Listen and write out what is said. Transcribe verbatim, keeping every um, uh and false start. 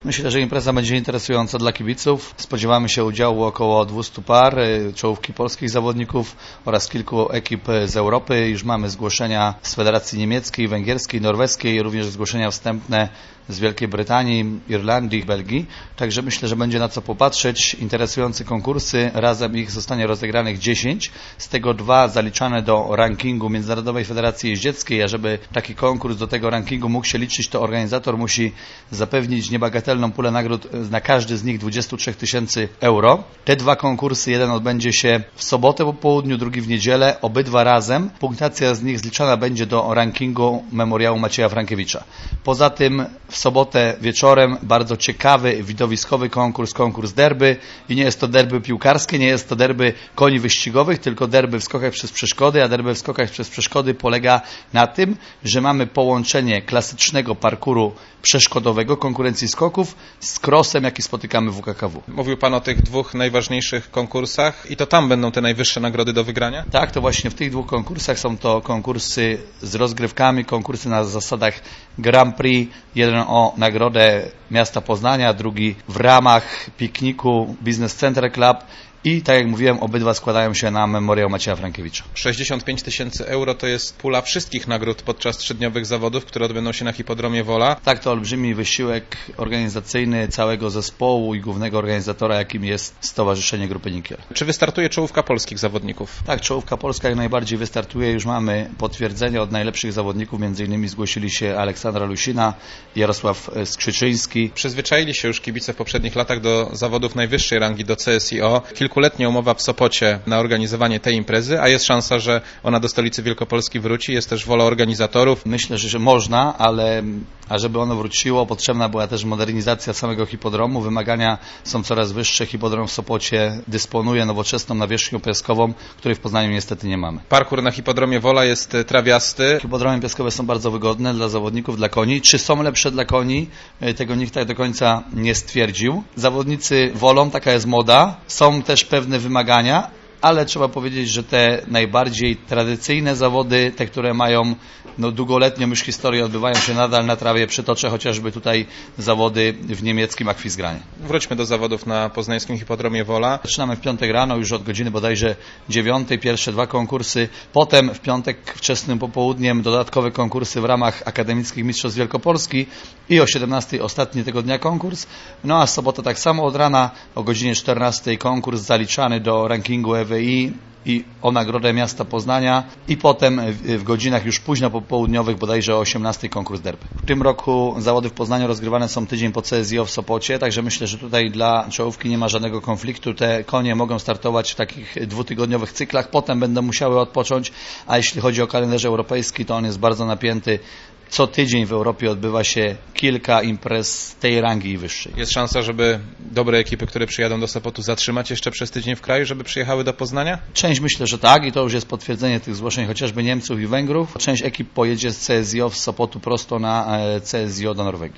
Myślę, że impreza będzie interesująca dla kibiców. Spodziewamy się udziału około dwieście par, czołówki polskich zawodników oraz kilku ekip z Europy. Już mamy zgłoszenia z Federacji Niemieckiej, Węgierskiej, Norweskiej, również zgłoszenia wstępne z Wielkiej Brytanii, Irlandii, Belgii. Także myślę, że będzie na co popatrzeć. Interesujące konkursy. Razem ich zostanie rozegranych dziesięć, z tego dwa zaliczane do rankingu Międzynarodowej Federacji Jeździeckiej, a żeby taki konkurs do tego rankingu mógł się liczyć, to organizator musi zapewnić niebagatelną pulę nagród na każdy z nich dwadzieścia trzy tysiące euro. Te dwa konkursy, jeden odbędzie się w sobotę po południu, drugi w niedzielę, obydwa razem. Punktacja z nich zliczana będzie do rankingu Memoriału Macieja Frankiewicza. Poza tym w sobotę wieczorem bardzo ciekawy, widowiskowy konkurs, konkurs derby i nie jest to derby piłkarskie, nie jest to derby koni wyścigowych, tylko derby w skokach przez przeszkody, a derby w skokach przez przeszkody polega na tym, że mamy połączenie klasycznego parkuru przeszkodowego, konkurencji skoków z crossem, jaki spotykamy w U K K W. Mówił Pan o tych dwóch najważniejszych konkursach i to tam będą te najwyższe nagrody do wygrania? Tak, to właśnie w tych dwóch konkursach są to konkursy z rozgrywkami, konkursy na zasadach Grand Prix, jeden o nagrodę miasta Poznania, drugi w ramach pikniku Business Center Club. I tak jak mówiłem, obydwa składają się na Memoriał Macieja Frankiewicza. sześćdziesiąt pięć tysięcy euro to jest pula wszystkich nagród podczas trzydniowych zawodów, które odbędą się na hipodromie Wola. Tak, to olbrzymi wysiłek organizacyjny całego zespołu i głównego organizatora, jakim jest Stowarzyszenie Grupy Nikiel. Czy wystartuje czołówka polskich zawodników? Tak, czołówka polska jak najbardziej wystartuje. Już mamy potwierdzenie od najlepszych zawodników. Między innymi zgłosili się Aleksandra Lusina, Jarosław Skrzyczyński. Przyzwyczaili się już kibice w poprzednich latach do zawodów najwyższej rangi, do C S I O. Kilkuletnia umowa w Sopocie na organizowanie tej imprezy, a jest szansa, że ona do stolicy Wielkopolski wróci. Jest też wola organizatorów. Myślę, że, że można, ale a żeby ono wróciło, potrzebna była też modernizacja samego hipodromu. Wymagania są coraz wyższe. Hipodrom w Sopocie dysponuje nowoczesną nawierzchnią piaskową, której w Poznaniu niestety nie mamy. Parkour na hipodromie Wola jest trawiasty. Hipodromy piaskowe są bardzo wygodne dla zawodników, dla koni. Czy są lepsze dla koni? Tego nikt tak do końca nie stwierdził. Zawodnicy wolą, taka jest moda. Są też pewne wymagania, ale trzeba powiedzieć, że te najbardziej tradycyjne zawody, te, które mają no, długoletnią już historię, odbywają się nadal na trawie. Przytoczę chociażby tutaj zawody w niemieckim Akwizgranie. Wróćmy do zawodów na poznańskim hipodromie Wola. Zaczynamy w piątek rano, już od godziny bodajże dziewiątej, pierwsze dwa konkursy. Potem w piątek wczesnym popołudniem dodatkowe konkursy w ramach Akademickich Mistrzostw Wielkopolski i o siedemnastej ostatni tego dnia konkurs. No a sobota tak samo od rana o godzinie czternastej konkurs zaliczany do rankingu E W I i o nagrodę miasta Poznania i potem w godzinach już późno popołudniowych, bodajże o osiemnastej konkurs derby. W tym roku zawody w Poznaniu rozgrywane są tydzień po C S I O w Sopocie, także myślę, że tutaj dla czołówki nie ma żadnego konfliktu. Te konie mogą startować w takich dwutygodniowych cyklach, potem będą musiały odpocząć, a jeśli chodzi o kalendarz europejski, to on jest bardzo napięty. Co tydzień w Europie odbywa się kilka imprez tej rangi i wyższej. Jest szansa, żeby dobre ekipy, które przyjadą do Sopotu, zatrzymać jeszcze przez tydzień w kraju, żeby przyjechały do Poznania? Część myślę, że tak i to już jest potwierdzenie tych zgłoszeń chociażby Niemców i Węgrów. Część ekip pojedzie z C S I O w Sopotu prosto na C S I O do Norwegii.